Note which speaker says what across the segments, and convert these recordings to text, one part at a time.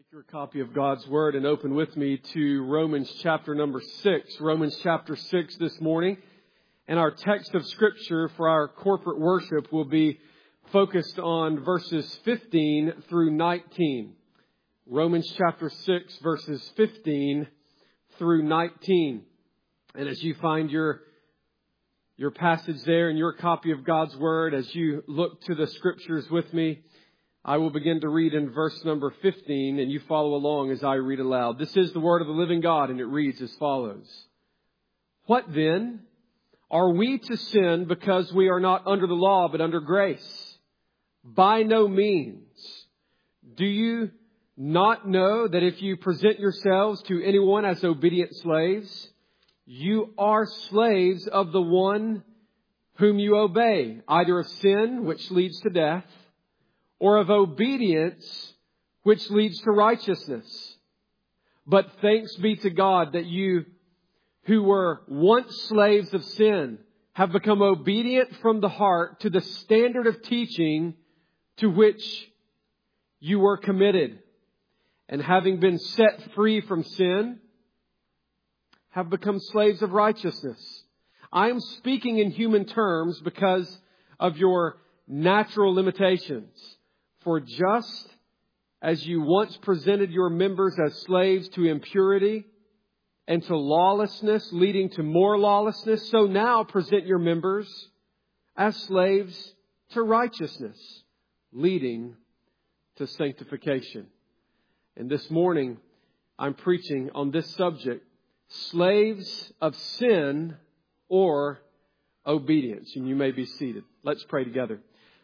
Speaker 1: Take your copy of God's Word and open with me to Romans chapter number 6. Romans chapter 6 this morning. And our text of Scripture for our corporate worship will be focused on verses 15 through 19. Romans chapter 6 verses 15 through 19. And as you find your passage there and your copy of God's Word, as you look to the Scriptures with me, I will begin to read in verse number 15, and you follow along as I read aloud. This is the word of the living God, and it reads as follows. What then? Are we to sin because we are not under the law, but under grace? By no means. Do you not know that if you present yourselves to anyone as obedient slaves, you are slaves of the one whom you obey, either of sin, which leads to death, or of obedience, which leads to righteousness. But thanks be to God that you, who were once slaves of sin, have become obedient from the heart to the standard of teaching to which you were committed. And having been set free from sin, have become slaves of righteousness. I am speaking in human terms because of your natural limitations. For just as you once presented your members as slaves to impurity and to lawlessness, leading to more lawlessness, so now present your members as slaves to righteousness, leading to sanctification. And this morning, I'm preaching on this subject, slaves of sin or obedience. And you may be seated. Let's pray together.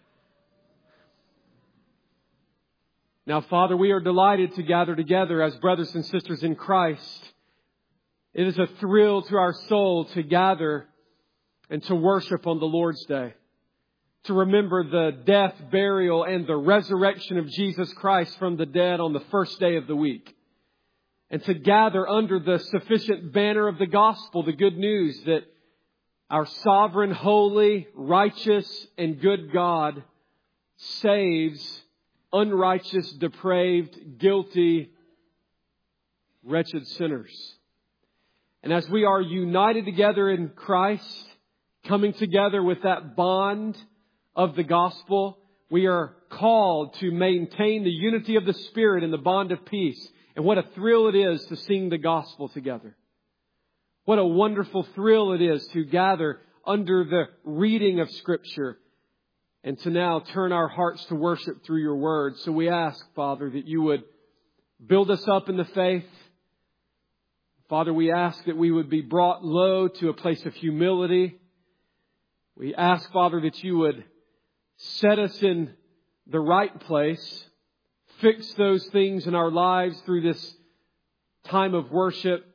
Speaker 1: Now, Father, we are delighted to gather together as brothers and sisters in Christ. It is a thrill to our soul to gather and to worship on the Lord's Day, to remember the death, burial, and the resurrection of Jesus Christ from the dead on the first day of the week, and to gather under the sufficient banner of the gospel, the good news that our sovereign, holy, righteous, and good God saves unrighteous, depraved, guilty, wretched sinners. And as we are united together in Christ, coming together with that bond of the gospel, we are called to maintain the unity of the Spirit and the bond of peace. And what a thrill it is to sing the gospel together. What a wonderful thrill it is to gather under the reading of Scripture and to now turn our hearts to worship through your word. So we ask, Father, that you would build us up in the faith. Father, we ask that we would be brought low to a place of humility. We ask, Father, that you would set us in the right place. Fix those things in our lives through this time of worship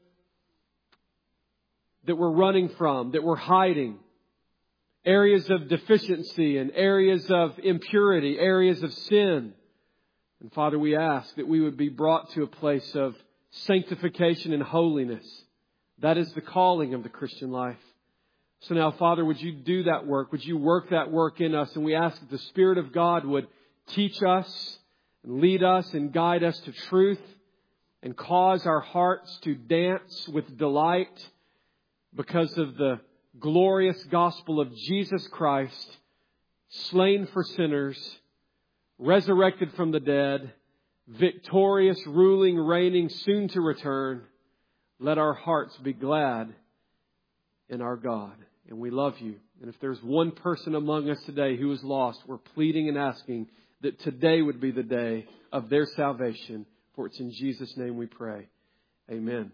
Speaker 1: that we're running from, that we're hiding. Areas of deficiency and areas of impurity, areas of sin. And Father, we ask that we would be brought to a place of sanctification and holiness. That is the calling of the Christian life. So now, Father, would you do that work? Would you work that work in us? And we ask that the Spirit of God would teach us and lead us and guide us to truth and cause our hearts to dance with delight because of the glorious gospel of Jesus Christ, slain for sinners, resurrected from the dead, victorious, ruling, reigning, soon to return. Let our hearts be glad in our God. And we love you. And if there's one person among us today who is lost, we're pleading and asking that today would be the day of their salvation. For it's in Jesus' name we pray. Amen.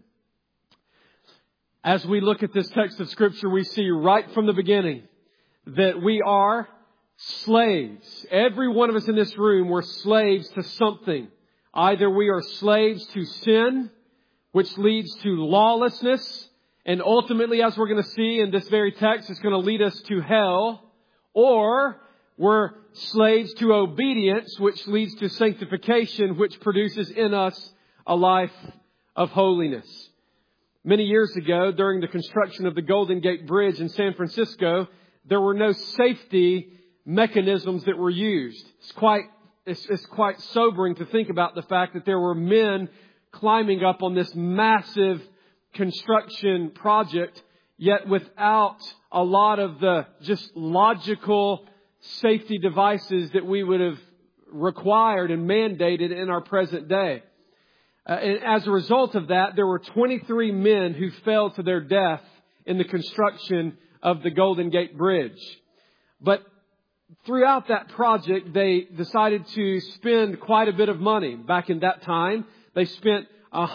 Speaker 1: As we look at this text of Scripture, we see right from the beginning that we are slaves. Every one of us in this room, we're slaves to something. Either we are slaves to sin, which leads to lawlessness, and ultimately, as we're going to see in this very text, it's going to lead us to hell, or we're slaves to obedience, which leads to sanctification, which produces in us a life of holiness. Many years ago, during the construction of the Golden Gate Bridge in San Francisco, there were no safety mechanisms that were used. It's quite it's quite sobering to think about the fact that there were men climbing up on this massive construction project, yet without a lot of the just logical safety devices that we would have required and mandated in our present day. And as a result of that, there were 23 men who fell to their death in the construction of the Golden Gate Bridge. But throughout that project, they decided to spend quite a bit of money. Back in that time, they spent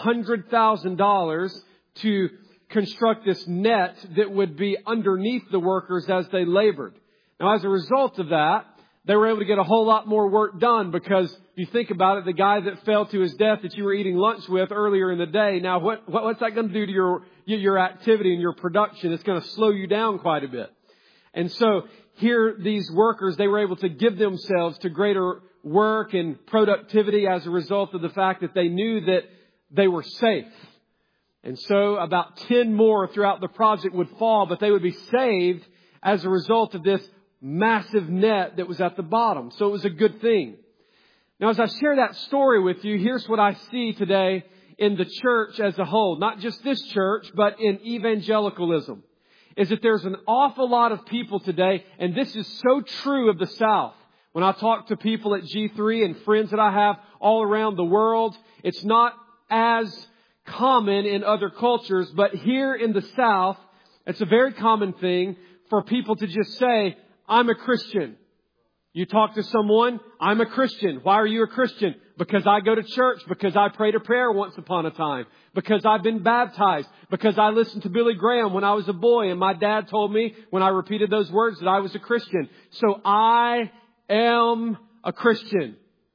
Speaker 1: $100,000 to construct this net that would be underneath the workers as they labored. Now, as a result of that, they were able to get a whole lot more work done, because if you think about it, the guy that fell to his death that you were eating lunch with earlier in the day, now what's that going to do to your activity and your production? It's going to slow you down quite a bit. And so here, these workers, they were able to give themselves to greater work and productivity as a result of the fact that they knew that they were safe. And so about 10 more throughout the project would fall, but they would be saved as a result of this massive net that was at the bottom. So it was a good thing. Now, as I share that story with you, here's what I see today in the church as a whole. Not just this church, but in evangelicalism. Is that there's an awful lot of people today, and this is so true of the South. When I talk to people at G3 and friends that I have all around the world, it's not as common in other cultures, but here in the South, it's a very common thing for people to just say, I'm a Christian. You talk to someone, I'm a Christian. Why are you a Christian? Because I go to church, because I prayed a prayer once upon a time, because I've been baptized, because I listened to Billy Graham when I was a boy, and my dad told me when I repeated those words that I was a Christian. So I am a Christian.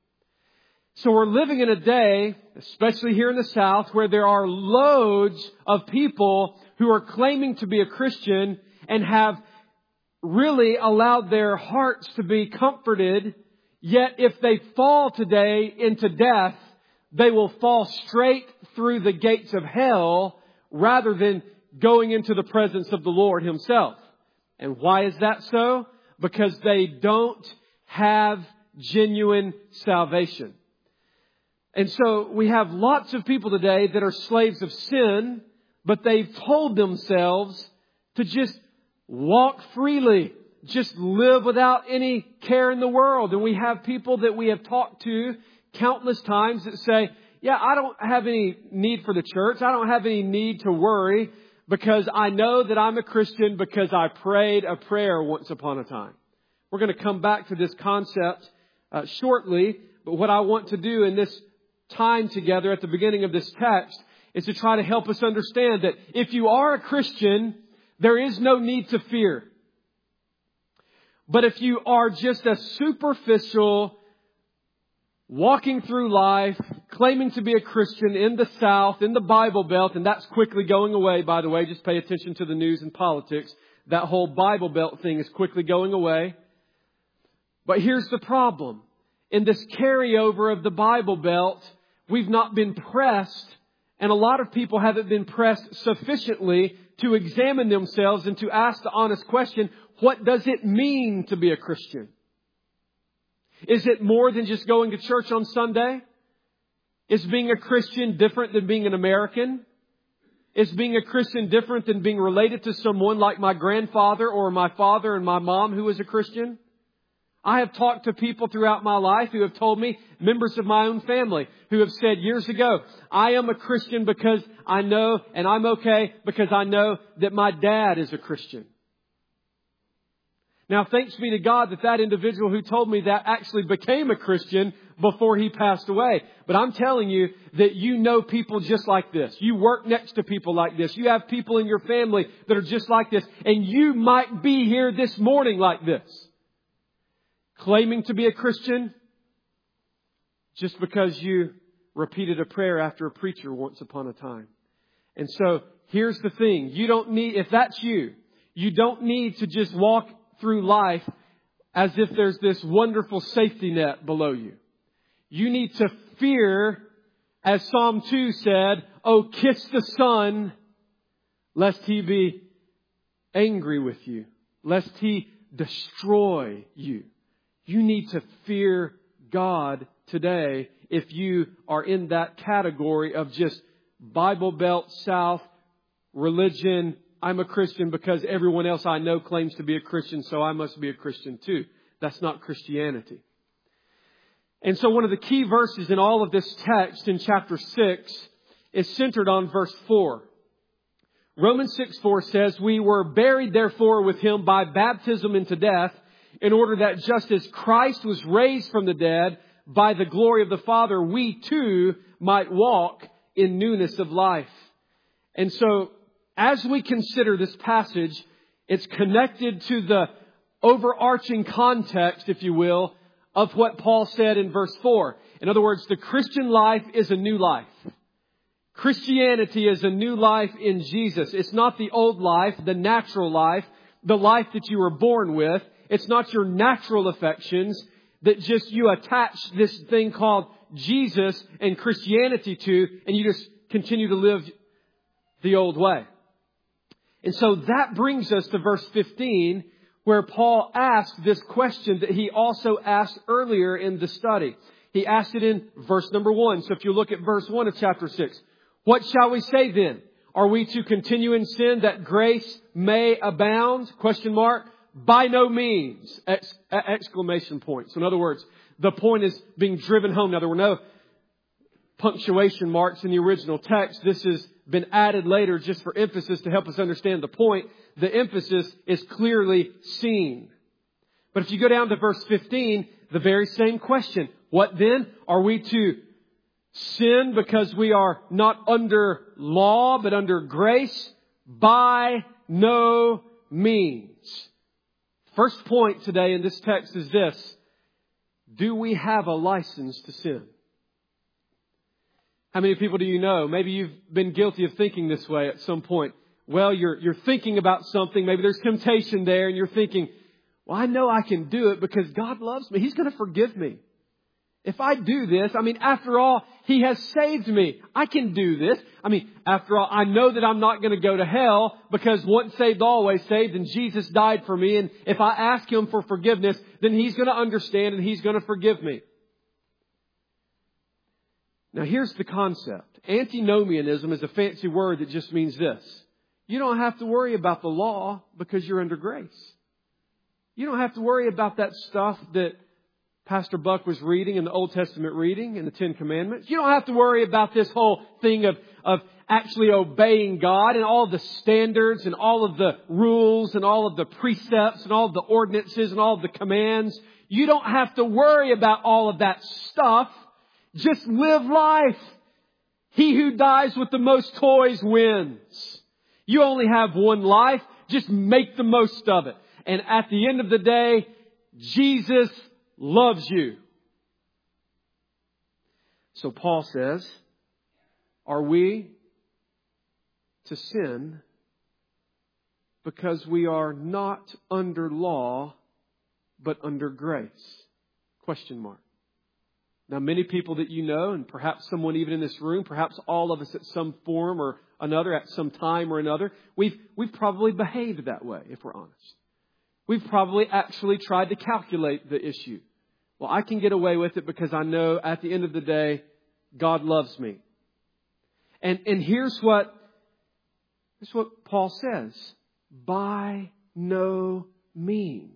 Speaker 1: So we're living in a day, especially here in the South, where there are loads of people who are claiming to be a Christian and have really allowed their hearts to be comforted. Yet if they fall today into death, they will fall straight through the gates of hell rather than going into the presence of the Lord Himself. And why is that so? Because they don't have genuine salvation. And so we have lots of people today that are slaves of sin, but they've told themselves to just walk freely, just live without any care in the world. And we have people that we have talked to countless times that say, yeah, I don't have any need for the church. I don't have any need to worry, because I know that I'm a Christian because I prayed a prayer once upon a time. We're going to come back to this concept shortly. But what I want to do in this time together at the beginning of this text is to try to help us understand that if you are a Christian, there is no need to fear. But if you are just a superficial, walking through life, claiming to be a Christian in the South, in the Bible Belt, and that's quickly going away, by the way, just pay attention to the news and politics. That whole Bible Belt thing is quickly going away. But here's the problem. In this carryover of the Bible Belt, we've not been pressed, and a lot of people haven't been pressed sufficiently to examine themselves and to ask the honest question, what does it mean to be a Christian? Is it more than just going to church on Sunday? Is being a Christian different than being an American? Is being a Christian different than being related to someone like my grandfather or my father and my mom who was a Christian? I have talked to people throughout my life who have told me, members of my own family, who have said years ago, I am a Christian because I know, and I'm okay because I know that my dad is a Christian. Now, thanks be to God that that individual who told me that actually became a Christian before he passed away. But I'm telling you that you know people just like this. You work next to people like this. You have people in your family that are just like this. And you might be here this morning like this, claiming to be a Christian just because you repeated a prayer after a preacher once upon a time. And so here's the thing. You don't need, if that's you, you don't need to just walk through life as if there's this wonderful safety net below you. You need to fear, as Psalm 2 said, oh, kiss the Son, lest He be angry with you, lest He destroy you. You need to fear God today if you are in that category of just Bible Belt South religion. I'm a Christian because everyone else I know claims to be a Christian, so I must be a Christian too. That's not Christianity. And so one of the key verses in all of this text in chapter 6 is centered on verse 4. Romans 6:4 says, "We were buried therefore with Him by baptism into death, in order that just as Christ was raised from the dead by the glory of the Father, we too might walk in newness of life." And so, as we consider this passage, it's connected to the overarching context, if you will, of what Paul said in verse 4. In other words, the Christian life is a new life. Christianity is a new life in Jesus. It's not the old life, the natural life, the life that you were born with. It's not your natural affections that just you attach this thing called Jesus and Christianity to, and you just continue to live the old way. And so that brings us to verse 15, where Paul asked this question that he also asked earlier in the study. He asked it in verse number 1. So if you look at verse 1 of chapter 6, "What shall we say then? Are we to continue in sin that grace may abound?" Question mark. By no means! Exclamation point. So in other words, the point is being driven home. Now there were no punctuation marks in the original text. This has been added later just for emphasis to help us understand the point. The emphasis is clearly seen. But if you go down to verse 15, the very same question. What then? Are we to sin because we are not under law but under grace? By no means. First point today in this text is this. Do we have a license to sin? How many people do you know? Maybe you've been guilty of thinking this way at some point. Well, you're thinking about something. Maybe there's temptation there and you're thinking, well, I know I can do it because God loves me. He's going to forgive me. If I do this, after all, He has saved me. I can do this. After all, I know that I'm not going to go to hell because once saved, always saved, and Jesus died for me. And if I ask Him for forgiveness, then He's going to understand and He's going to forgive me. Now here's the concept. Antinomianism is a fancy word that just means this. You don't have to worry about the law because you're under grace. You don't have to worry about that stuff that Pastor Buck was reading in the Old Testament reading in the Ten Commandments. You don't have to worry about this whole thing of actually obeying God and all of the standards and all of the rules and all of the precepts and all of the ordinances and all of the commands. You don't have to worry about all of that stuff. Just live life. He who dies with the most toys wins. You only have one life. Just make the most of it. And at the end of the day, Jesus loves you. So Paul says, are we to sin because we are not under law, but under grace? Question mark. Now, many people that you know, and perhaps someone even in this room, perhaps all of us at some form or another, at some time or another, we've probably behaved that way, if we're honest. We've probably actually tried to calculate the issue. Well, I can get away with it because I know at the end of the day, God loves me. And here's what Paul says. By no means.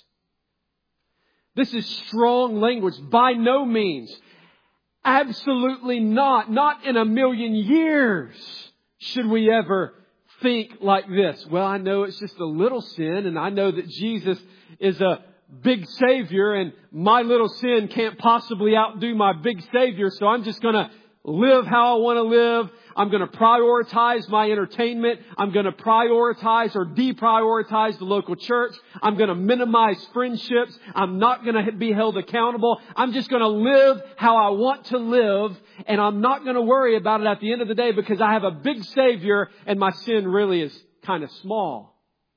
Speaker 1: This is strong language. By no means. Absolutely not. Not in a million years should we ever think like this. Well, I know it's just a little sin, and I know that Jesus is a big Savior, and my little sin can't possibly outdo my big Savior, so I'm just going to live how I want to live. I'm going to prioritize my entertainment. I'm going to prioritize or deprioritize the local church. I'm going to minimize friendships. I'm not going to be held accountable. I'm just going to live how I want to live, and I'm not going to worry about it at the end of the day because I have a big Savior and my sin really is kind of small.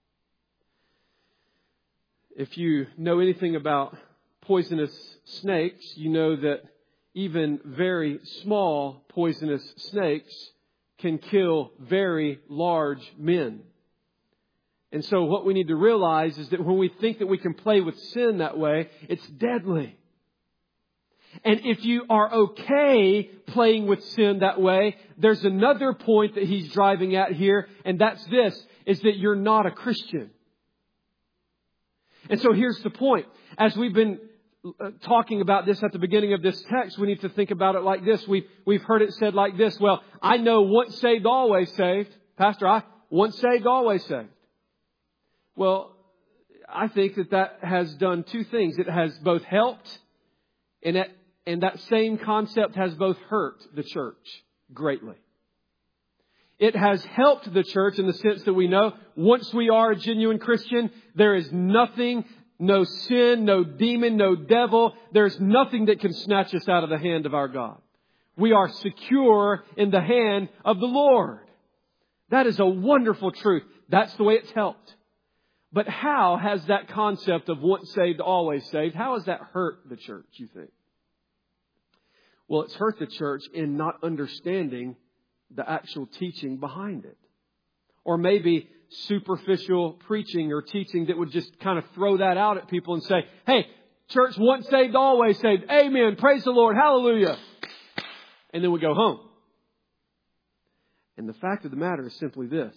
Speaker 1: If you know anything about poisonous snakes, you know that even very small poisonous snakes can kill very large men. And so what we need to realize is that when we think that we can play with sin that way, it's deadly. And if you are okay playing with sin that way, there's another point that he's driving at here, and that's this, is that you're not a Christian. And so here's the point. As we've been talking about this at the beginning of this text, we need to think about it like this. We've heard it said like this. Well, I know once saved, always saved. Pastor, once saved, always saved. Well, I think that has done two things. It has both helped, and that same concept has both hurt the church greatly. It has helped the church in the sense that we know once we are a genuine Christian, there is nothing, no sin, no demon, no devil. There's nothing that can snatch us out of the hand of our God. We are secure in the hand of the Lord. That is a wonderful truth. That's the way it's helped. But how has that concept of once saved, always saved, how has that hurt the church, you think? Well, it's hurt the church in not understanding the actual teaching behind it. Or maybe superficial preaching or teaching that would just kind of throw that out at people and say, hey, church, once saved, always saved. Amen. Praise the Lord. Hallelujah. And then we go home. And the fact of the matter is simply this.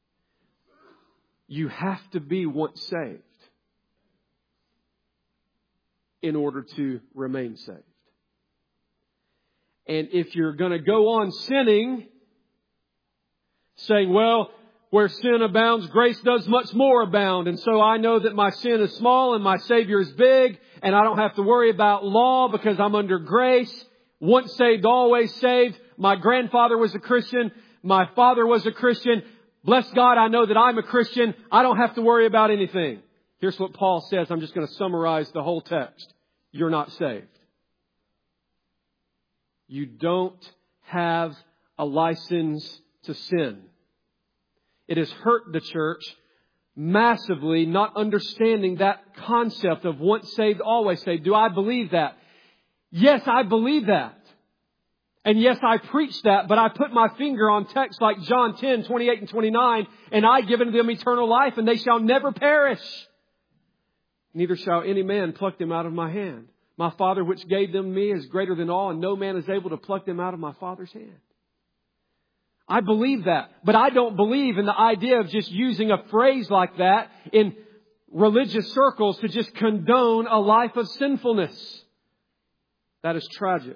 Speaker 1: You have to be once saved in order to remain saved. And if you're going to go on sinning, saying, well, where sin abounds, grace does much more abound. And so I know that my sin is small and my Savior is big, and I don't have to worry about law because I'm under grace. Once saved, always saved. My grandfather was a Christian. My father was a Christian. Bless God, I know that I'm a Christian. I don't have to worry about anything. Here's what Paul says. I'm just going to summarize the whole text. You're not saved. You don't have a license to sin. It has hurt the church massively, not understanding that concept of once saved, always saved. Do I believe that? Yes, I believe that. And yes, I preach that, but I put my finger on texts like John 10, 28 and 29, and I give unto them eternal life, and they shall never perish. Neither shall any man pluck them out of my hand. My Father which gave them me is greater than all, and no man is able to pluck them out of my Father's hand. I believe that, but I don't believe in the idea of just using a phrase like that in religious circles to just condone a life of sinfulness. That is tragic.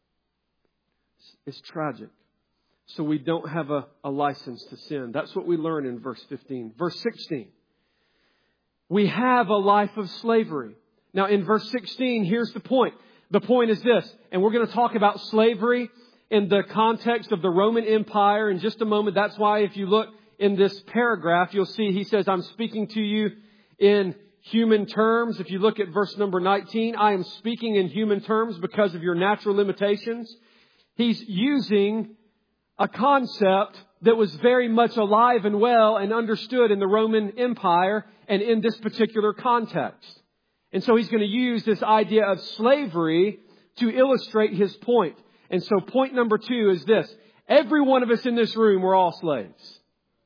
Speaker 1: It's tragic. So we don't have a license to sin. That's what we learn in verse 15. Verse 16. We have a life of slavery. Now in verse 16, here's the point. The point is this, and we're going to talk about slavery in the context of the Roman Empire in just a moment. That's why if you look in this paragraph, you'll see he says, I'm speaking to you in human terms. If you look at verse number 19, I am speaking in human terms because of your natural limitations. He's using a concept that was very much alive and well and understood in the Roman Empire and in this particular context. And so he's going to use this idea of slavery to illustrate his point. And so point number 2 is this. Every one of us in this room, we're all slaves.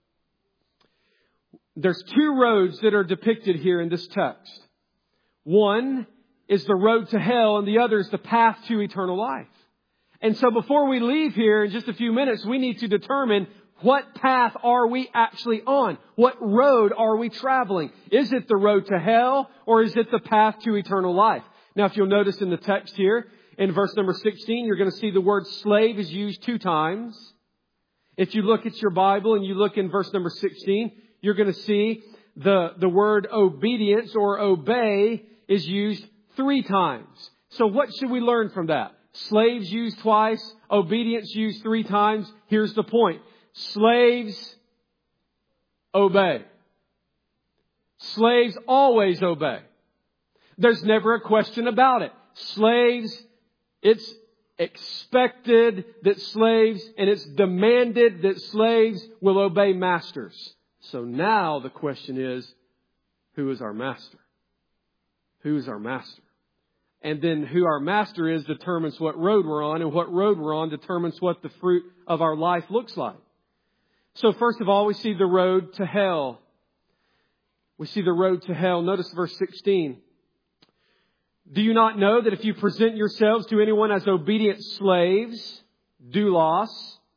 Speaker 1: There's 2 roads that are depicted here in this text. One is the road to hell and the other is the path to eternal life. And so before we leave here in just a few minutes, we need to determine what path are we actually on? What road are we traveling? Is it the road to hell or is it the path to eternal life? Now, if you'll notice in the text here, in verse number 16, you're going to see the word slave is used 2 times. If you look at your Bible and you look in verse number 16, you're going to see the word obedience or obey is used 3 times. So what should we learn from that? Slaves used twice, obedience used 3 times. Here's the point. Slaves obey. Slaves always obey. There's never a question about it. Slaves, it's expected that slaves and it's demanded that slaves will obey masters. So now the question is, who is our master? Who is our master? And then who our master is determines what road we're on, and what road we're on determines what the fruit of our life looks like. So first of all, we see the road to hell. We see the road to hell. Notice verse 16. Do you not know that if you present yourselves to anyone as obedient slaves, doulos,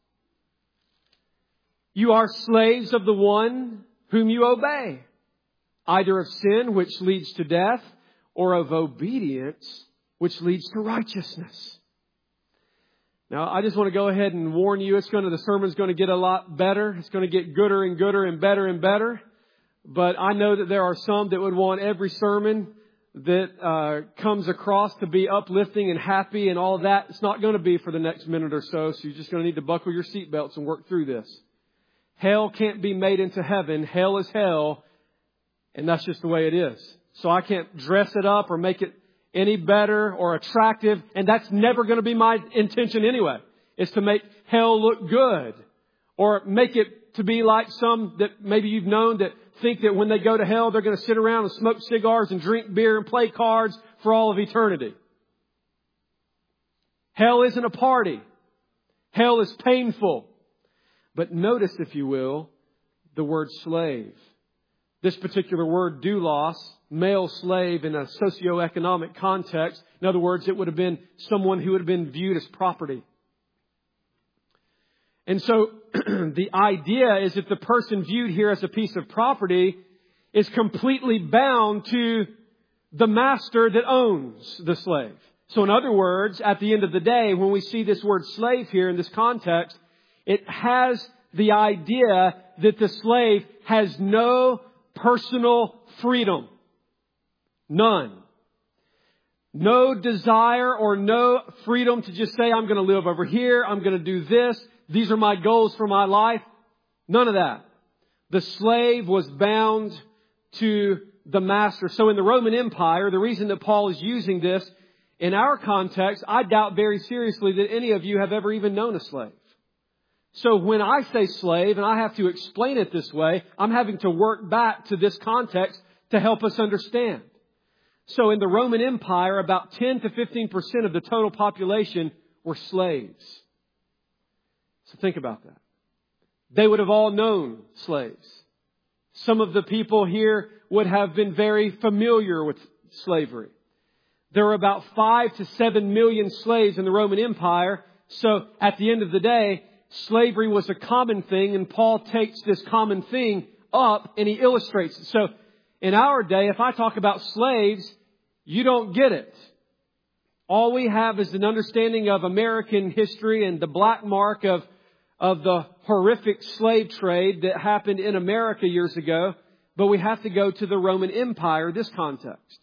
Speaker 1: you are slaves of the one whom you obey, either of sin, which leads to death, or of obedience, which leads to righteousness. Now, I just want to go ahead and warn you, the sermon's going to get a lot better. It's going to get gooder and gooder and better and better. But I know that there are some that would want every sermon that comes across to be uplifting and happy and all that. It's not going to be for the next minute or so. So you're just going to need to buckle your seatbelts and work through this. Hell can't be made into heaven. Hell is hell. And that's just the way it is. So I can't dress it up or make it any better or attractive. And that's never going to be my intention anyway. It's to make hell look good. Or make it to be like some that maybe you've known that think that when they go to hell, they're going to sit around and smoke cigars and drink beer and play cards for all of eternity. Hell isn't a party. Hell is painful. But notice, if you will, the word slave. This particular word, doulos, male slave in a socioeconomic context. In other words, it would have been someone who would have been viewed as property. And so the idea is that the person viewed here as a piece of property is completely bound to the master that owns the slave. So in other words, at the end of the day, when we see this word slave here in this context, it has the idea that the slave has no personal freedom. None. No desire or no freedom to just say, I'm going to live over here. I'm going to do this. These are my goals for my life. None of that. The slave was bound to the master. So in the Roman Empire, the reason that Paul is using this in our context, I doubt very seriously that any of you have ever even known a slave. So when I say slave and I have to explain it this way, I'm having to work back to this context to help us understand. So in the Roman Empire, about 10 to 15% of the total population were slaves. So think about that. They would have all known slaves. Some of the people here would have been very familiar with slavery. There were about 5 to 7 million slaves in the Roman Empire. So at the end of the day, slavery was a common thing, and Paul takes this common thing up and he illustrates it. So in our day, if I talk about slaves, you don't get it. All we have is an understanding of American history and the black mark of the horrific slave trade that happened in America years ago. But we have to go to the Roman Empire, this context.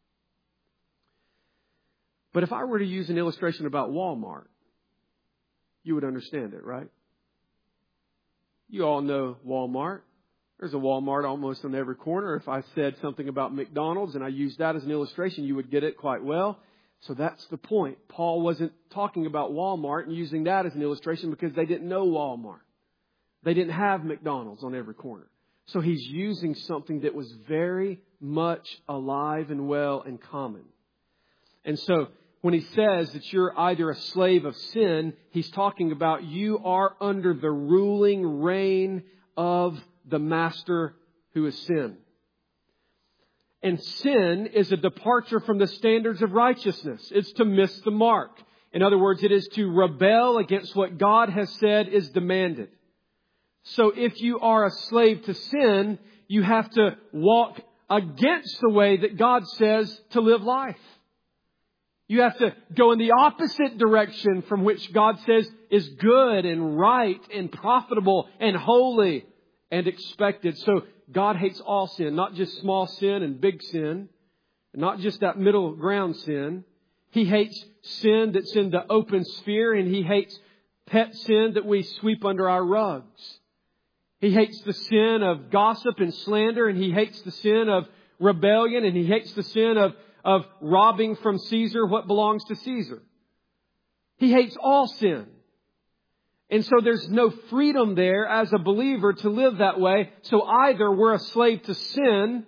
Speaker 1: But if I were to use an illustration about Walmart, you would understand it, right? You all know Walmart. There's a Walmart almost on every corner. If I said something about McDonald's and I used that as an illustration, you would get it quite well. So that's the point. Paul wasn't talking about Walmart and using that as an illustration because they didn't know Walmart. They didn't have McDonald's on every corner. So he's using something that was very much alive and well and common. And so when he says that you're either a slave of sin, he's talking about you are under the ruling reign of the master who is sin. And sin is a departure from the standards of righteousness. It's to miss the mark. In other words, it is to rebel against what God has said is demanded. So if you are a slave to sin, you have to walk against the way that God says to live life. You have to go in the opposite direction from which God says is good and right and profitable and holy and expected. So God hates all sin, not just small sin and big sin, not just that middle ground sin. He hates sin that's in the open sphere, and He hates pet sin that we sweep under our rugs. He hates the sin of gossip and slander, and He hates the sin of rebellion, and He hates the sin of robbing from Caesar what belongs to Caesar. He hates all sin. And so there's no freedom there as a believer to live that way. So either we're a slave to sin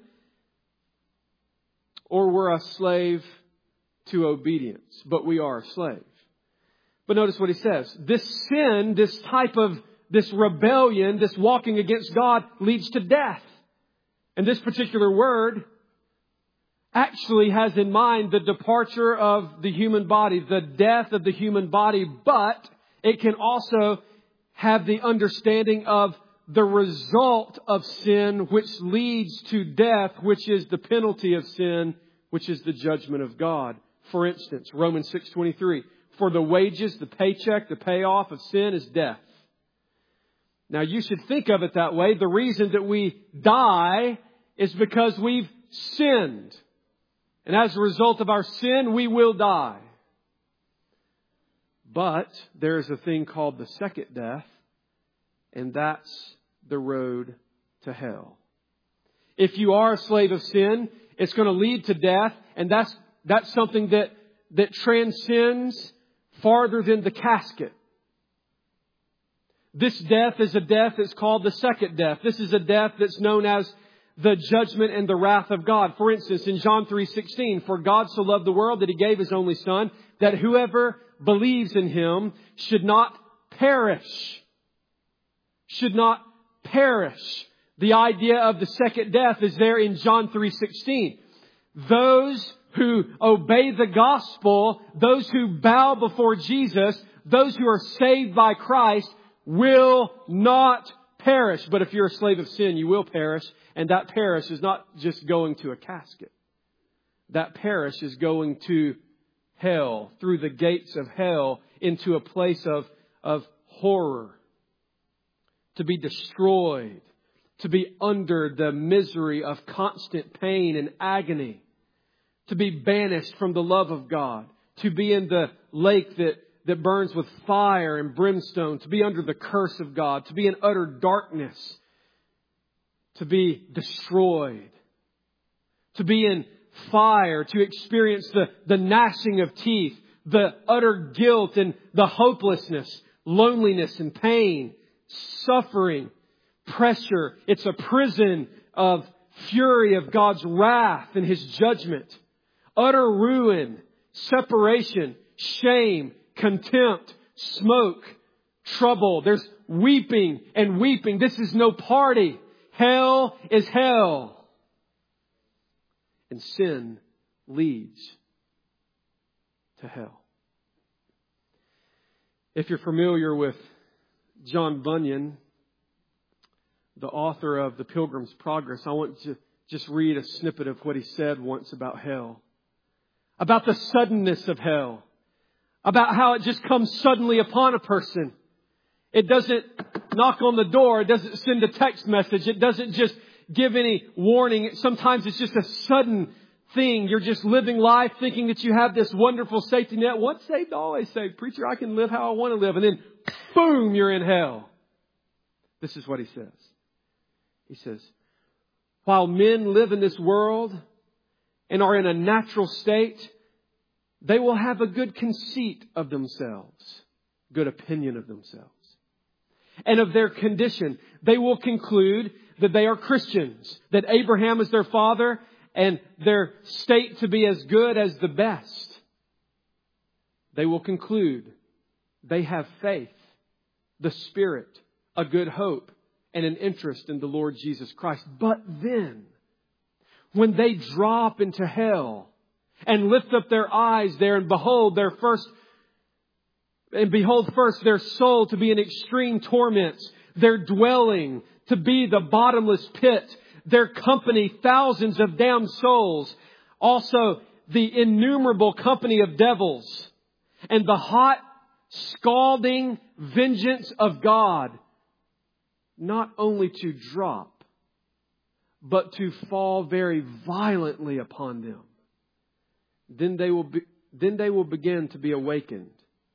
Speaker 1: or we're a slave to obedience. But we are a slave. But notice what he says. This sin, this rebellion, this walking against God leads to death. And this particular word actually has in mind the departure of the human body, the death of the human body, but it can also have the understanding of the result of sin, which leads to death, which is the penalty of sin, which is the judgment of God. For instance, Romans 6:23, for the wages, the paycheck, the payoff of sin is death. Now you should think of it that way. The reason that we die is because we've sinned. And as a result of our sin, we will die. But there is a thing called the second death, and that's the road to hell. If you are a slave of sin, it's going to lead to death, and that's something that transcends farther than the casket. This death is a death that's called the second death. This is a death that's known as the judgment and the wrath of God. For instance, in John 3:16, for God so loved the world that He gave His only Son, that whoever believes in Him should not perish. Should not perish. The idea of the second death is there in John 3:16. Those who obey the gospel, those who bow before Jesus, those who are saved by Christ will not perish. But if you're a slave of sin, you will perish. And that perish is not just going to a casket. That perish is going to hell, through the gates of hell, into a place of horror. To be destroyed. To be under the misery of constant pain and agony. To be banished from the love of God. To be in the lake that burns with fire and brimstone. To be under the curse of God. To be in utter darkness. To be destroyed. To be in fire. To experience the gnashing of teeth. The utter guilt and the hopelessness. Loneliness and pain. Suffering. Pressure. It's a prison of fury of God's wrath and His judgment. Utter ruin. Separation. Shame. Contempt. Smoke. Trouble. There's weeping and weeping. This is no party. Hell is hell. And sin leads to hell. If you're familiar with John Bunyan, the author of The Pilgrim's Progress, I want to just read a snippet of what he said once about hell. About the suddenness of hell. About how it just comes suddenly upon a person. It doesn't knock on the door. It doesn't send a text message. It doesn't just give any warning. Sometimes it's just a sudden thing. You're just living life thinking that you have this wonderful safety net. Once saved, always saved. Preacher, I can live how I want to live. And then, boom, you're in hell. This is what he says. He says, while men live in this world and are in a natural state, they will have a good conceit of themselves, good opinion of themselves. And of their condition, they will conclude that they are Christians, that Abraham is their father and their state to be as good as the best. They will conclude they have faith, the Spirit, a good hope, and an interest in the Lord Jesus Christ. But then, when they drop into hell and lift up their eyes there and behold first their soul to be in extreme torments, their dwelling to be the bottomless pit, their company thousands of damned souls, also the innumerable company of devils, and the hot, scalding vengeance of God, not only to drop, but to fall very violently upon them. Then they will begin to be awakened,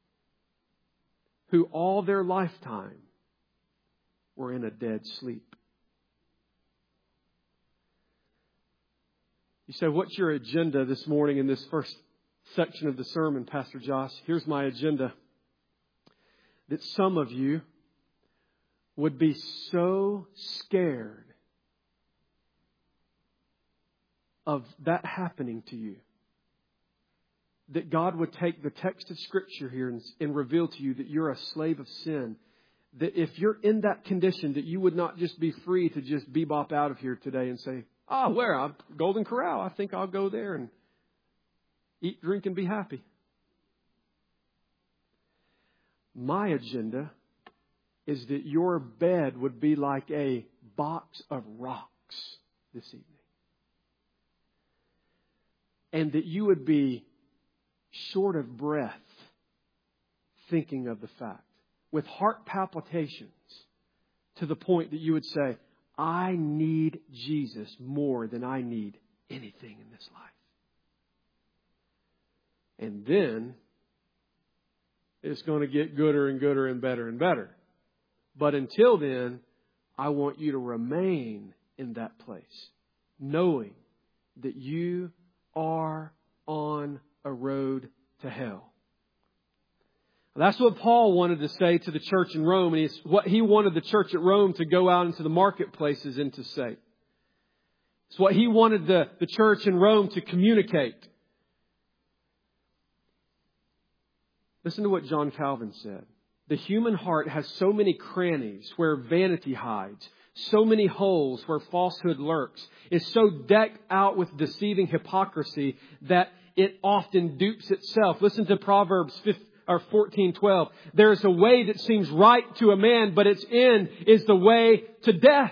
Speaker 1: who all their lifetime were in a dead sleep. You say, what's your agenda this morning in this first section of the sermon, Pastor Josh? Here's my agenda. That some of you would be so scared of that happening to you that God would take the text of Scripture here and reveal to you that you're a slave of sin. That if you're in that condition, that you would not just be free to just bebop out of here today and say, Oh, where? Golden Corral. I think I'll go there and eat, drink, and be happy. My agenda is that your bed would be like a box of rocks this evening. And that you would be short of breath thinking of the fact, with heart palpitations, to the point that you would say, I need Jesus more than I need anything in this life. And then it's going to get gooder and gooder and better and better. But until then, I want you to remain in that place, knowing that you are on a road to hell. That's what Paul wanted to say to the church in Rome, and it's what he wanted the church at Rome to go out into the marketplaces and to say. It's what he wanted the church in Rome to communicate. Listen to what John Calvin said. The human heart has so many crannies where vanity hides, so many holes where falsehood lurks, is so decked out with deceiving hypocrisy that it often dupes itself. Listen to Proverbs 14:12. There is a way that seems right to a man, but its end is the way to death.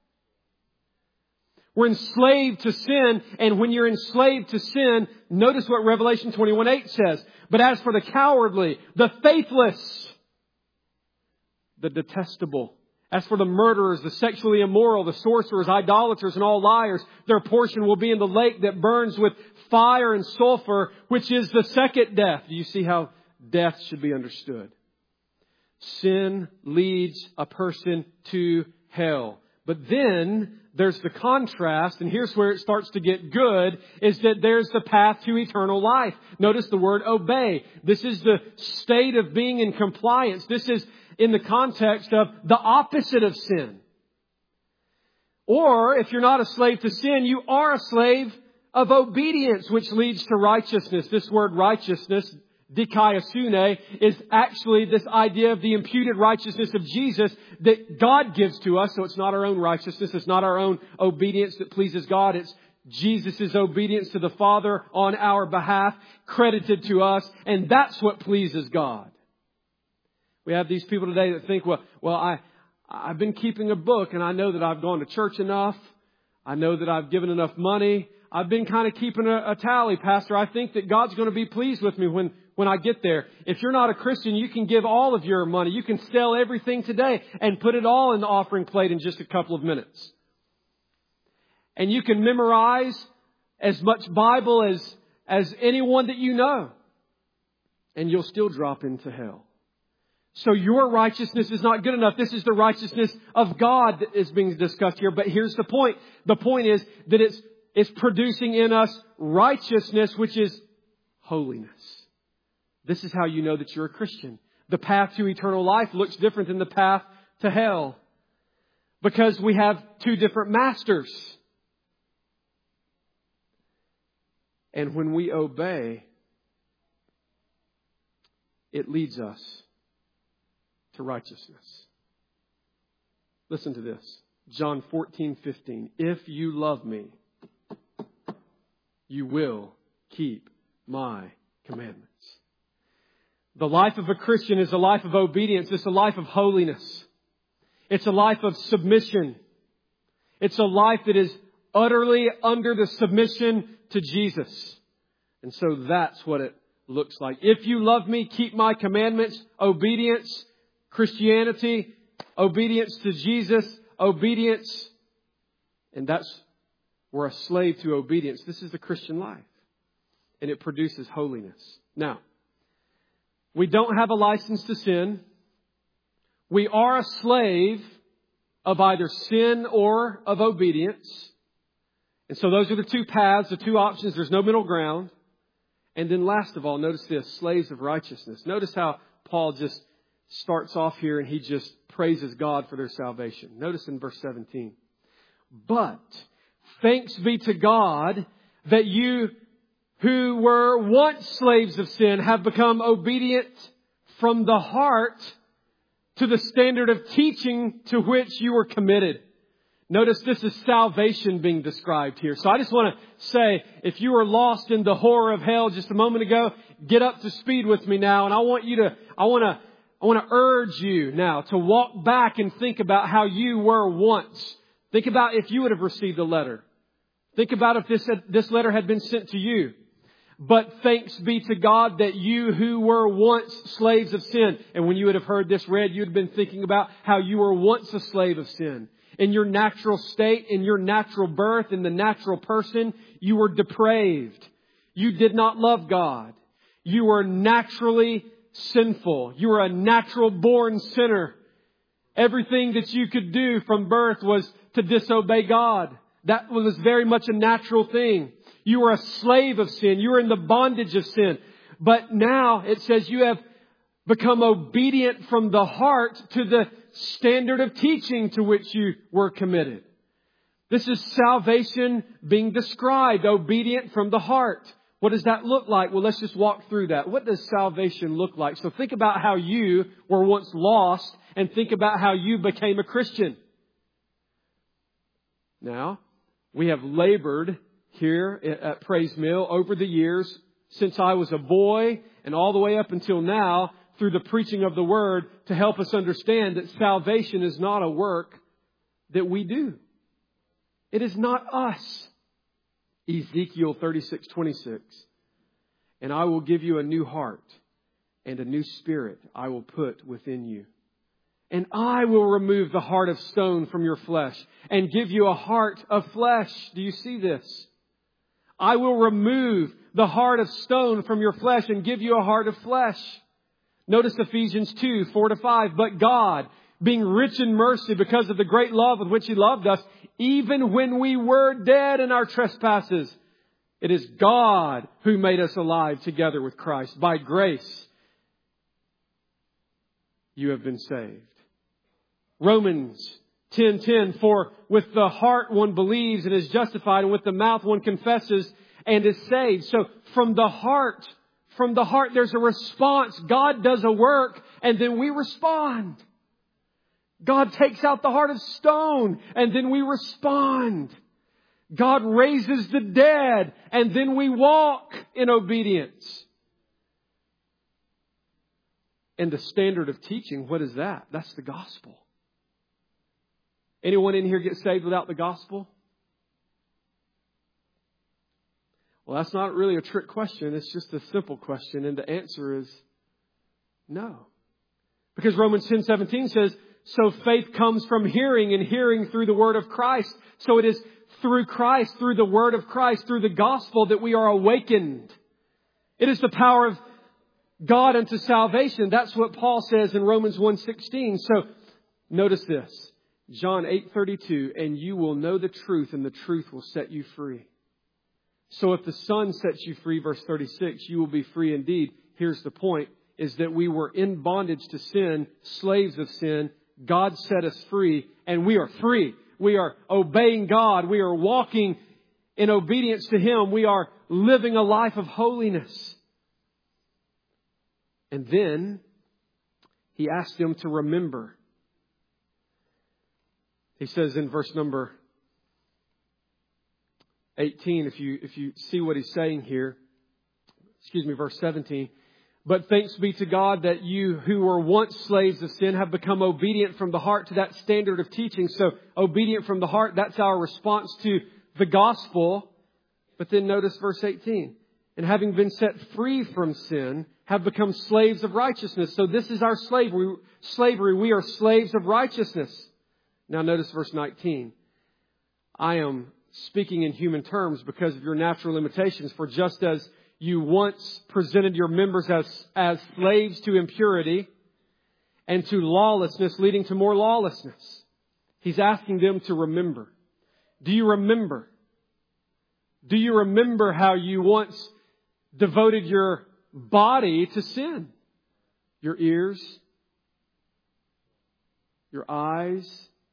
Speaker 1: We're enslaved to sin, and when you're enslaved to sin, notice what Revelation 21:8 says. But as for the cowardly, the faithless, the detestable, as for the murderers, the sexually immoral, the sorcerers, idolaters, and all liars, their portion will be in the lake that burns with fire and sulfur, which is the second death. Do you see how death should be understood? Sin leads a person to hell. But then there's the contrast, and here's where it starts to get good, is that there's the path to eternal life. Notice the word obey. This is the state of being in compliance. This is in the context of the opposite of sin. Or, if you're not a slave to sin, you are a slave of obedience, which leads to righteousness. This word righteousness, dikaiosune, is actually this idea of the imputed righteousness of Jesus that God gives to us. So it's not our own righteousness. It's not our own obedience that pleases God. It's Jesus' obedience to the Father on our behalf, credited to us. And that's what pleases God. We have these people today that think, well, I've been keeping a book and I know that I've gone to church enough. I know that I've given enough money. I've been kind of keeping a tally, Pastor. I think that God's going to be pleased with me when I get there. If you're not a Christian, you can give all of your money. You can sell everything today and put it all in the offering plate in just a couple of minutes. And you can memorize as much Bible as anyone that you know. And you'll still drop into hell. So your righteousness is not good enough. This is the righteousness of God that is being discussed here. But here's the point. The point is that it's producing in us righteousness, which is holiness. This is how you know that you're a Christian. The path to eternal life looks different than the path to hell, because we have two different masters. And when we obey, it leads us to righteousness. Listen to this. John 14:15. If you love me, you will keep my commandments. The life of a Christian is a life of obedience. It's a life of holiness. It's a life of submission. It's a life that is utterly under the submission to Jesus. And so that's what it looks like. If you love me, keep my commandments. Obedience, Christianity, obedience to Jesus, obedience. And we're a slave to obedience. This is the Christian life. And it produces holiness. Now, we don't have a license to sin. We are a slave of either sin or of obedience. And so those are the two paths, the two options. There's no middle ground. And then last of all, notice this, slaves of righteousness. Notice how Paul just starts off here and he just praises God for their salvation. Notice in verse 17. But thanks be to God that you who were once slaves of sin have become obedient from the heart to the standard of teaching to which you were committed. Notice this is salvation being described here. So I just want to say, if you were lost in the horror of hell just a moment ago, get up to speed with me now. And I want to urge you now to walk back and think about how you were once. Think about if you would have received a letter. Think about if this letter had been sent to you. But thanks be to God that you who were once slaves of sin. And when you would have heard this read, you'd have been thinking about how you were once a slave of sin. In your natural state, in your natural birth, in the natural person, you were depraved. You did not love God. You were naturally sinful. You were a natural born sinner. Everything that you could do from birth was to disobey God. That was very much a natural thing. You were a slave of sin. You were in the bondage of sin. But now it says you have become obedient from the heart to the standard of teaching to which you were committed. This is salvation being described, obedient from the heart. What does that look like? Well, let's just walk through that. What does salvation look like? So think about how you were once lost and think about how you became a Christian. Now, we have labored here at Praise Mill over the years since I was a boy and all the way up until now through the preaching of the Word to help us understand that salvation is not a work that we do. It is not us. Ezekiel 36:26. And I will give you a new heart and a new spirit I will put within you. And I will remove the heart of stone from your flesh and give you a heart of flesh. Do you see this? I will remove the heart of stone from your flesh and give you a heart of flesh. Notice Ephesians 2:4-5. But God, being rich in mercy because of the great love with which He loved us, even when we were dead in our trespasses, it is God who made us alive together with Christ. By grace, you have been saved. Romans 10:10, for with the heart one believes and is justified, and with the mouth one confesses and is saved. So from the heart there's a response. God does a work and then we respond. God takes out the heart of stone and then we respond. God raises the dead and then we walk in obedience. And the standard of teaching, what is that? That's the gospel. Anyone in here get saved without the gospel? Well, that's not really a trick question. It's just a simple question. And the answer is no. Because Romans 10:17 says, so faith comes from hearing and hearing through the word of Christ. So it is through Christ, through the word of Christ, through the gospel that we are awakened. It is the power of God unto salvation. That's what Paul says in Romans 1:16. So notice this. John 8:32, and you will know the truth and the truth will set you free. So if the Son sets you free, verse 36, you will be free indeed. Here's the point, is that we were in bondage to sin, slaves of sin. God set us free and we are free. We are obeying God. We are walking in obedience to Him. We are living a life of holiness. And then He asked them to remember. He says in verse number 18, if you see what He's saying here, verse 17. But thanks be to God that you who were once slaves of sin have become obedient from the heart to that standard of teaching. So obedient from the heart, that's our response to the gospel. But then notice verse 18. And having been set free from sin, have become slaves of righteousness. So this is our slavery. We are slaves of righteousness. Now notice verse 19. I am speaking in human terms because of your natural limitations. For just as you once presented your members as slaves to impurity and to lawlessness, leading to more lawlessness. He's asking them to remember. Do you remember? Do you remember how you once devoted your body to sin? Your ears, your eyes,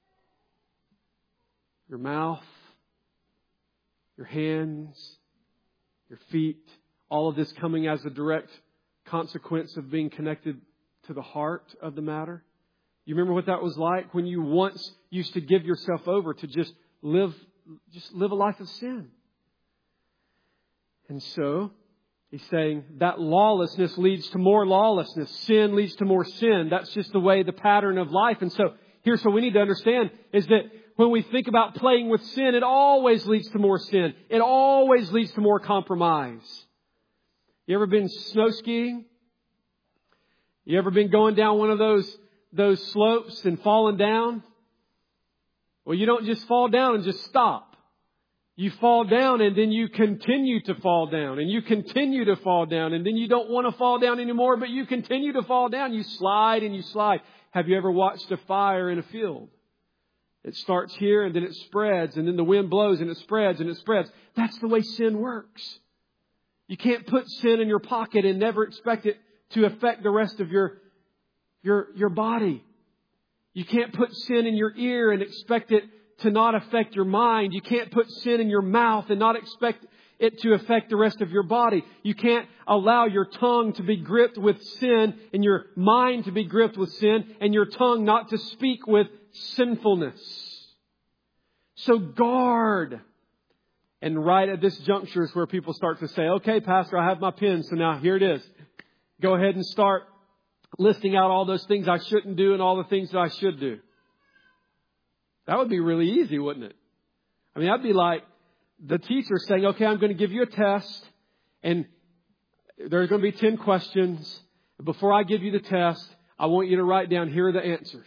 Speaker 1: your mouth, your hands, your feet. All of this coming as a direct consequence of being connected to the heart of the matter. You remember what that was like when you once used to give yourself over to just live a life of sin. And so, He's saying that lawlessness leads to more lawlessness. Sin leads to more sin. That's just the way, the pattern of life. And so, here's what we need to understand is that when we think about playing with sin, it always leads to more sin. It always leads to more compromise. You ever been snow skiing? You ever been going down one of those slopes and falling down? Well, you don't just fall down and just stop. You fall down and then you continue to fall down and you continue to fall down and then you don't want to fall down anymore, but you continue to fall down. You slide and you slide. Have you ever watched a fire in a field? It starts here and then it spreads and then the wind blows and it spreads and it spreads. That's the way sin works. You can't put sin in your pocket and never expect it to affect the rest of your body. You can't put sin in your ear and expect it to not affect your mind. You can't put sin in your mouth and not expect it to affect the rest of your body. You can't allow your tongue to be gripped with sin and your mind to be gripped with sin and your tongue not to speak with sinfulness. So guard. And right at this juncture is where people start to say, okay, Pastor, I have my pen. So now here it is. Go ahead and start listing out all those things I shouldn't do and all the things that I should do. That would be really easy, wouldn't it? I mean, that'd be like the teacher saying, okay, I'm going to give you a test and there's going to be 10 questions. Before I give you the test, I want you to write down, here are the answers.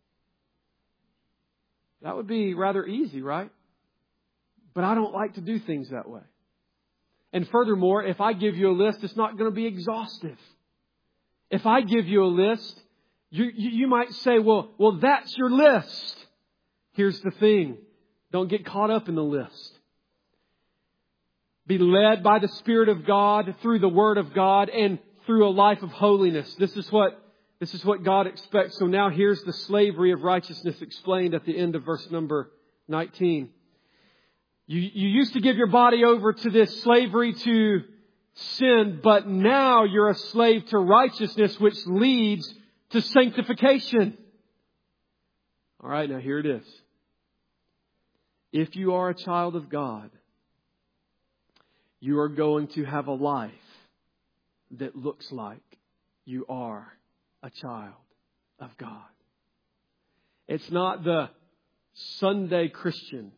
Speaker 1: That would be rather easy, right? But I don't like to do things that way. And furthermore, if I give you a list, it's not going to be exhaustive. If I give you a list, you might say, well, that's your list. Here's the thing. Don't get caught up in the list. Be led by the Spirit of God through the Word of God and through a life of holiness. This is what God expects. So now here's the slavery of righteousness explained at the end of verse number 19. You used to give your body over to this slavery to sin, but now you're a slave to righteousness, which leads to sanctification. All right, now here it is. If you are a child of God, you are going to have a life that looks like you are a child of God. It's not the Sunday Christian.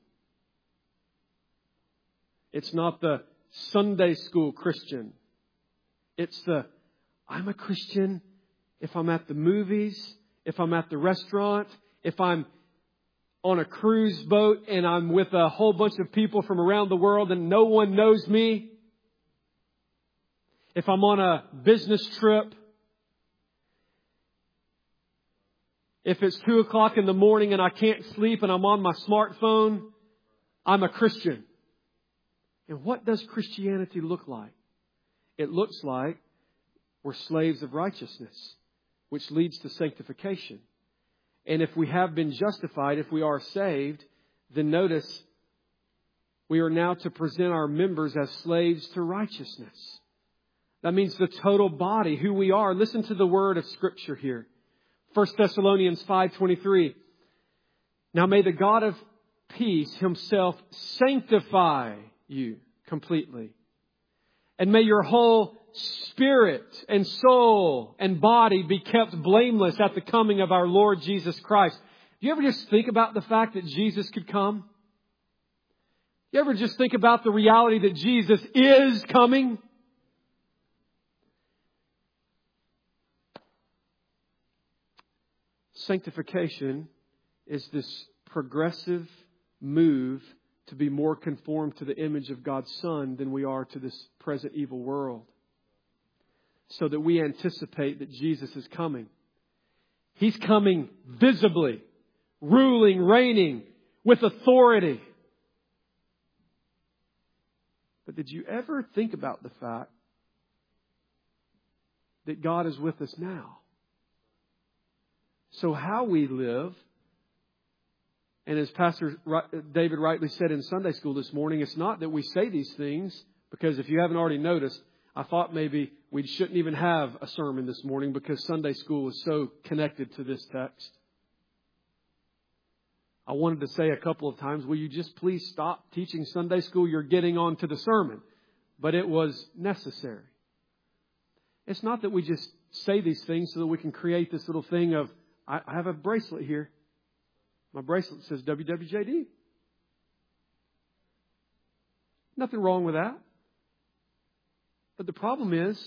Speaker 1: It's not the Sunday school Christian. It's I'm a Christian if I'm at the movies, if I'm at the restaurant, if I'm on a cruise boat and I'm with a whole bunch of people from around the world and no one knows me. If I'm on a business trip. If it's 2:00 in the morning and I can't sleep and I'm on my smartphone, I'm a Christian. And what does Christianity look like? It looks like we're slaves of righteousness, which leads to sanctification. And if we have been justified, if we are saved, then notice we are now to present our members as slaves to righteousness. That means the total body, who we are. Listen to the word of Scripture here. 1 Thessalonians 5:23. Now may the God of peace Himself sanctify you completely. And may your whole spirit and soul and body be kept blameless at the coming of our Lord Jesus Christ. Do you ever just think about the fact that Jesus could come? You ever just think about the reality that Jesus is coming? Sanctification is this progressive move to be more conformed to the image of God's Son than we are to this present evil world. So that we anticipate that Jesus is coming. He's coming visibly, ruling, reigning with authority. But did you ever think about the fact that God is with us now? So how we live, and as Pastor David rightly said in Sunday school this morning, it's not that we say these things, because if you haven't already noticed, I thought maybe we shouldn't even have a sermon this morning because Sunday school is so connected to this text. I wanted to say a couple of times, will you just please stop teaching Sunday school? You're getting on to the sermon. But it was necessary. It's not that we just say these things so that we can create this little thing of, I have a bracelet here. My bracelet says WWJD. Nothing wrong with that. But the problem is,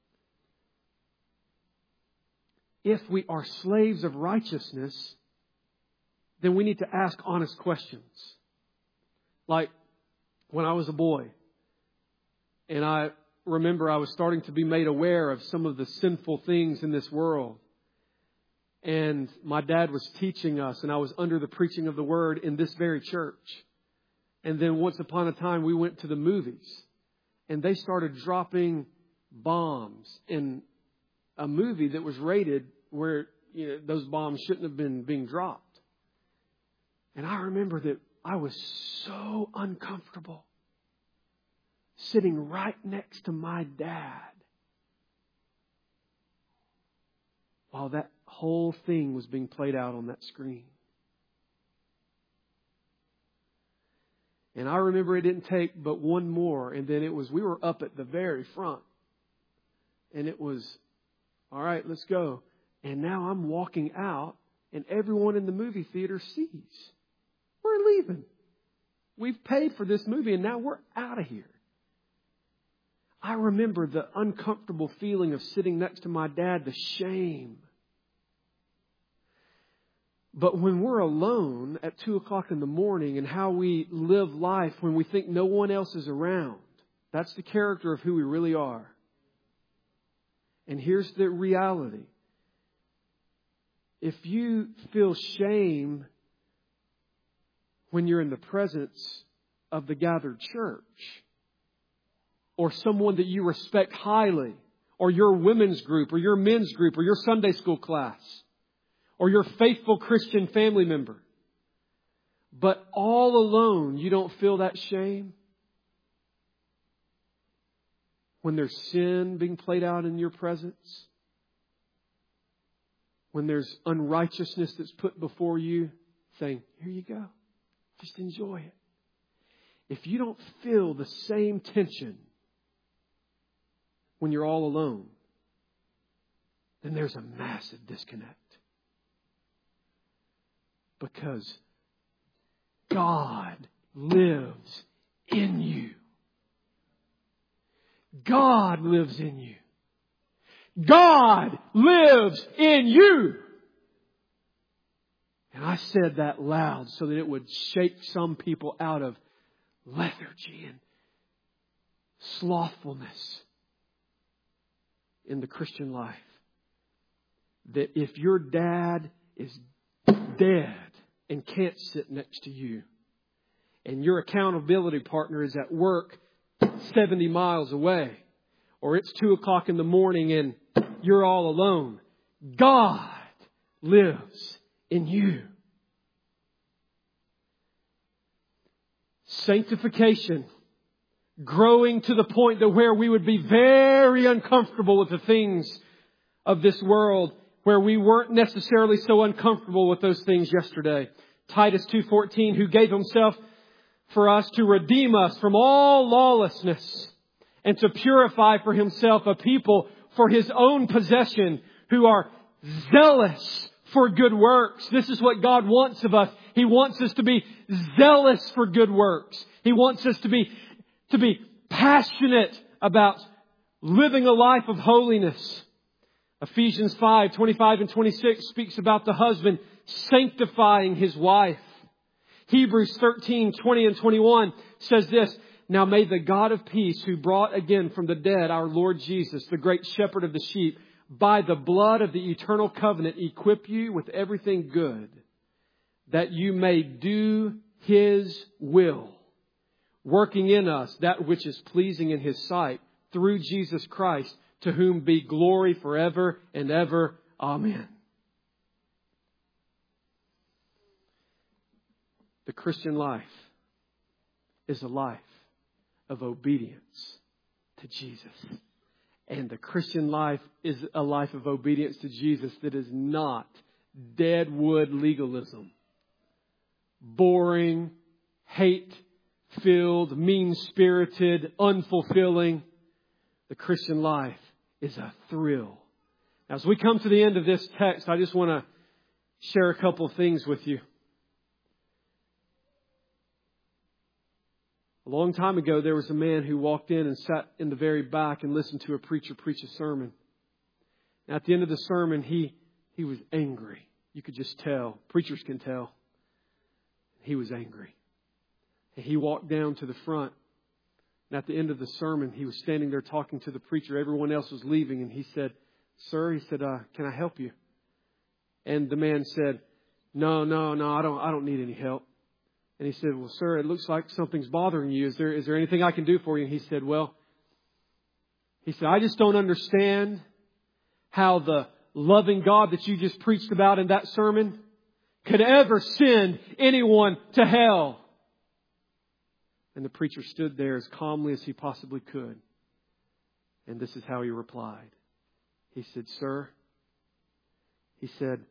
Speaker 1: if we are slaves of righteousness, then we need to ask honest questions. Like when I was a boy, and I remember I was starting to be made aware of some of the sinful things in this world. And my dad was teaching us, and I was under the preaching of the Word in this very church. And then once upon a time, we went to the movies, and they started dropping bombs in a movie that was rated where those bombs shouldn't have been being dropped. And I remember that I was so uncomfortable sitting right next to my dad while that whole thing was being played out on that screen. And I remember it didn't take but one more, and then we were up at the very front. And it was, all right, let's go. And now I'm walking out, and everyone in the movie theater sees. We're leaving. We've paid for this movie, and now we're out of here. I remember the uncomfortable feeling of sitting next to my dad, the shame. But when we're alone at 2 o'clock in the morning and how we live life when we think no one else is around, that's the character of who we really are. And here's the reality. If you feel shame when you're in the presence of the gathered church, or someone that you respect highly, or your women's group, or your men's group, or your Sunday school class, or your faithful Christian family member, but all alone you don't feel that shame, when there's sin being played out in your presence, when there's unrighteousness that's put before you, saying, here you go, just enjoy it. If you don't feel the same tension when you're all alone, then there's a massive disconnect. Because God lives in you. God lives in you. God lives in you. And I said that loud so that it would shake some people out of lethargy and slothfulness in the Christian life. That if your dad is dead and can't sit next to you, and your accountability partner is at work 70 miles away, or it's 2 o'clock in the morning and you're all alone, God lives in you. Sanctification, growing to the point that where we would be very uncomfortable with the things of this world, where we weren't necessarily so uncomfortable with those things yesterday. Titus 2:14, who gave Himself for us to redeem us from all lawlessness and to purify for Himself a people for His own possession who are zealous for good works. This is what God wants of us. He wants us to be zealous for good works. He wants us to be passionate about living a life of holiness. Ephesians 5:25 and 26 speaks about the husband sanctifying his wife. Hebrews 13:20 and 21 says this, now may the God of peace, who brought again from the dead our Lord Jesus, the great shepherd of the sheep, by the blood of the eternal covenant, equip you with everything good, that you may do His will, working in us that which is pleasing in His sight, through Jesus Christ, to whom be glory forever and ever. Amen. The Christian life is a life of obedience to Jesus. And the Christian life is a life of obedience to Jesus that is not dead wood legalism, boring, hate-filled, mean-spirited, unfulfilling. The Christian life is a thrill. Now, as we come to the end of this text, I just want to share a couple of things with you. A long time ago, there was a man who walked in and sat in the very back and listened to a preacher preach a sermon. And at the end of the sermon, he was angry. You could just tell. Preachers can tell. He was angry. And he walked down to the front. And at the end of the sermon, he was standing there talking to the preacher. Everyone else was leaving. And he said, "Sir," he said, "can I help you?" And the man said, No, I don't need any help. And he said, "Well, sir, it looks like something's bothering you. Is there anything I can do for you?" And he said, "I just don't understand how the loving God that you just preached about in that sermon could ever send anyone to hell." And the preacher stood there as calmly as he possibly could. And this is how he replied. He said, "Sir," he said,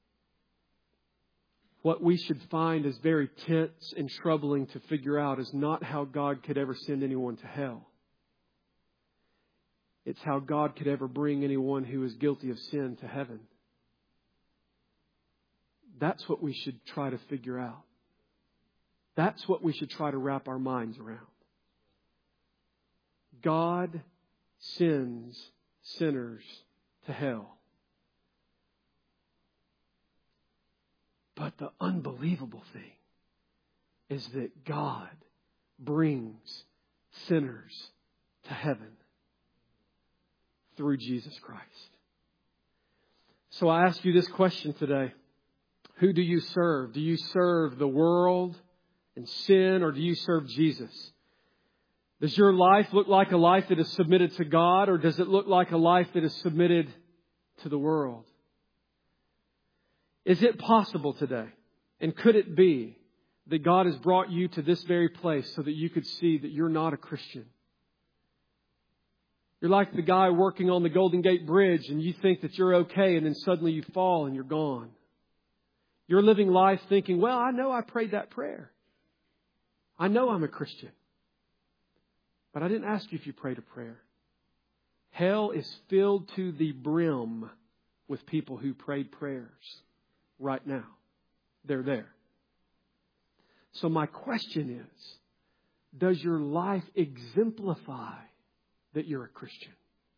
Speaker 1: "what we should find is very tense and troubling to figure out is not how God could ever send anyone to hell. It's how God could ever bring anyone who is guilty of sin to heaven. That's what we should try to figure out. That's what we should try to wrap our minds around. God sends sinners to hell. But the unbelievable thing is that God brings sinners to heaven through Jesus Christ." So I ask you this question today. Who do you serve? Do you serve the world and sin, or do you serve Jesus? Does your life look like a life that is submitted to God, or does it look like a life that is submitted to the world? Is it possible today, and could it be, that God has brought you to this very place so that you could see that you're not a Christian? You're like the guy working on the Golden Gate Bridge, and you think that you're okay, and then suddenly you fall and you're gone. You're living life thinking, "Well, I know I prayed that prayer. I know I'm a Christian. But I didn't ask you if you prayed a prayer." Hell is filled to the brim with people who prayed prayers right now. They're there. So my question is, does your life exemplify that you're a Christian?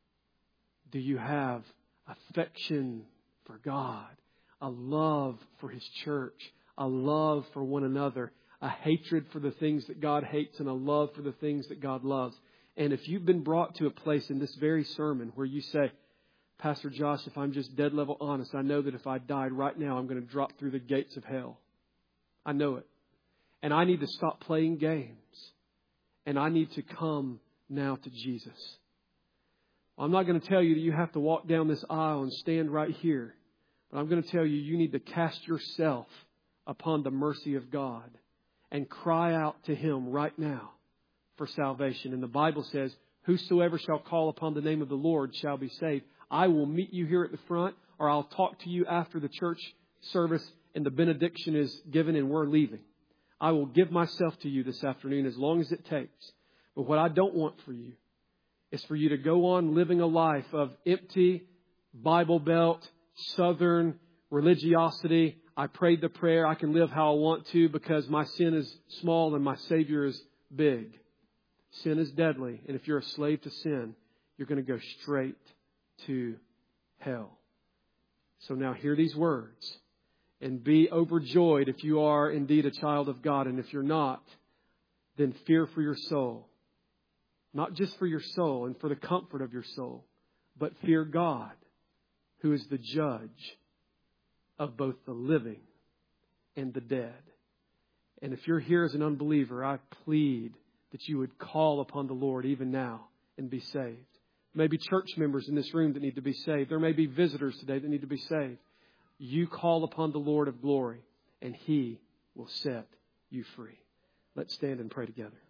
Speaker 1: Do you have affection for God, a love for His church, a love for one another, a hatred for the things that God hates, and a love for the things that God loves? And if you've been brought to a place in this very sermon where you say, "Pastor Josh, if I'm just dead level honest, I know that if I died right now, I'm going to drop through the gates of hell. I know it. And I need to stop playing games. And I need to come now to Jesus." Well, I'm not going to tell you that you have to walk down this aisle and stand right here. But I'm going to tell you, you need to cast yourself upon the mercy of God and cry out to Him right now for salvation. And the Bible says, "Whosoever shall call upon the name of the Lord shall be saved." I will meet you here at the front, or I'll talk to you after the church service and the benediction is given and we're leaving. I will give myself to you this afternoon as long as it takes. But what I don't want for you is for you to go on living a life of empty, Bible Belt, Southern religiosity. I prayed the prayer. I can live how I want to because my sin is small and my Savior is big. Sin is deadly. And if you're a slave to sin, you're going to go straight to hell. So now hear these words and be overjoyed if you are indeed a child of God. And if you're not, then fear for your soul. Not just for your soul and for the comfort of your soul, but fear God, who is the judge of both the living and the dead. And if you're here as an unbeliever, I plead that you would call upon the Lord even now and be saved. Maybe church members in this room that need to be saved. There may be visitors today that need to be saved. You call upon the Lord of glory and He will set you free. Let's stand and pray together.